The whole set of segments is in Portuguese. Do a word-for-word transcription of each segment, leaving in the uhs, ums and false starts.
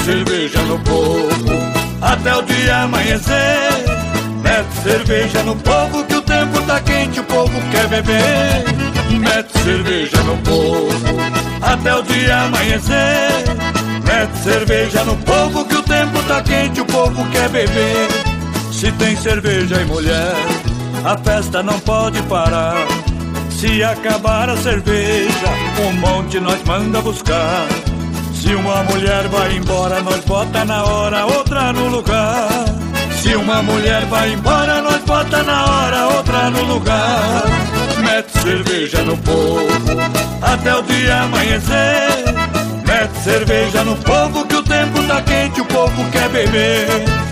cerveja no povo até o dia amanhecer. Mete cerveja no povo que o tempo tá quente, o povo quer beber. Mete cerveja no povo até o dia amanhecer. Mete cerveja no povo que o tempo tá quente, o povo quer beber. Se tem cerveja e mulher, a festa não pode parar. Se acabar a cerveja, um monte nós manda buscar. Se uma mulher vai embora, nós bota na hora outra no lugar. Se uma mulher vai embora, nós bota na hora outra no lugar. Mete cerveja no povo até o dia amanhecer. Mete cerveja no povo que o tempo tá quente, o povo quer beber.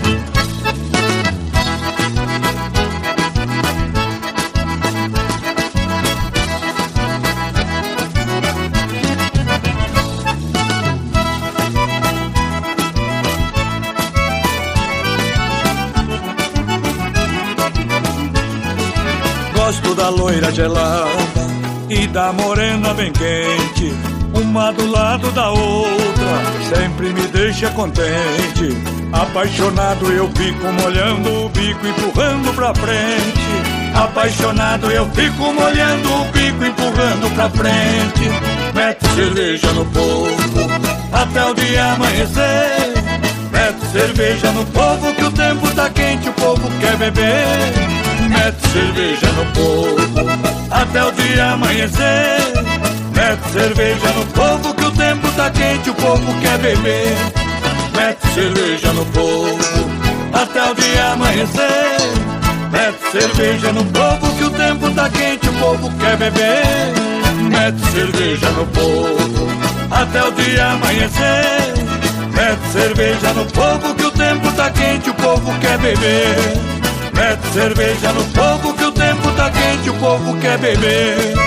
Gosto da loira gelada e da morena bem quente, uma do lado da outra, sempre me deixa contente. Apaixonado eu fico molhando o bico, empurrando pra frente. Apaixonado eu fico molhando o bico, empurrando pra frente. Mete cerveja no povo até o dia amanhecer. Mete cerveja no povo que o tempo tá quente, o povo quer beber. Mete cerveja no povo até o dia amanhecer. Mete cerveja no povo que o tempo tá quente, o povo quer beber. Mete cerveja no povo até o dia amanhecer. Mete cerveja no povo que o tempo tá quente, o povo quer beber. Mete cerveja no povo até o dia amanhecer. Mete cerveja no povo que o tempo tá quente, o povo quer beber. Mete cerveja no povo que o tempo tá quente, o povo quer beber.